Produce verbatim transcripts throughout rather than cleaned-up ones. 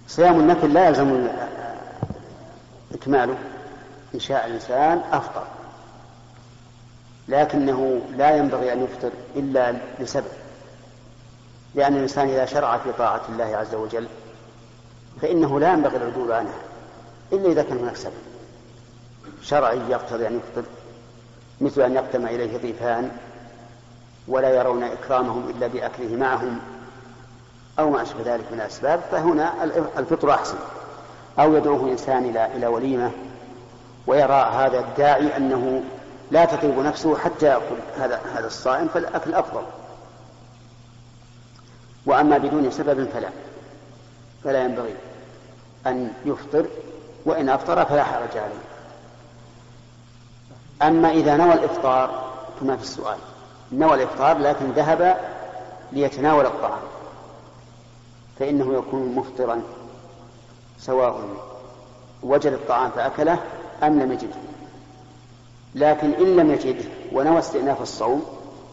صيام النفل لا يلزم إكماله، إن شاء الإنسان أفطر، لكنه لا ينبغي أن يفطر إلا لسبب، لأن الإنسان إذا شرع في طاعة الله عز وجل فإنه لا ينبغي العدول عنها إلا إذا كان هناك سبب شرعي يقتضي أن يفطر، مثل أن يقدم إليه ضيفان ولا يرون إكرامهم إلا بأكله معهم أو ما أشبه ذلك من الأسباب، فهنا الفطر أحسن. أو يدعوه إنسان إلى وليمة ويرى هذا الداعي أنه لا تطيب نفسه حتى يأكل هذا هذا الصائم، فالأكل أفضل. وأما بدون سبب فلا فلا ينبغي أن يفطر، وإن أفطر فلا حرج عليه. أما إذا نوى الإفطار كما في السؤال، نوى الإفطار لكن ذهب ليتناول الطعام، فإنه يكون مفطرا سواء وجد الطعام فأكله أم لم يجده. لكن إن لم يجده ونوى استئناف الصوم،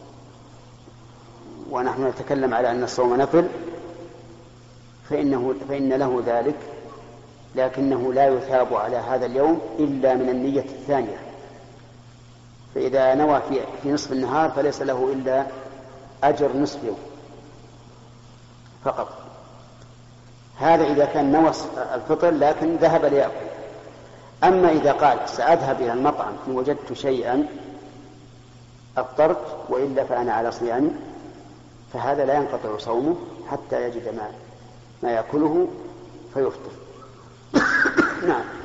ونحن نتكلم على أن الصوم نفل، فإنه فإن له ذلك، لكنه لا يثاب على هذا اليوم إلا من النية الثانية. فإذا نوى في, في نصف النهار فليس له إلا أجر نصف يوم فقط. هذا إذا كان نوى الفطر لكن ذهب ليأكل. أما إذا قال سأذهب إلى المطعم إن وجدت شيئا أفطرت وإلا فأنا على صيامي، فهذا لا ينقطع صومه حتى يجد ما, ما يأكله فيفطر. نعم.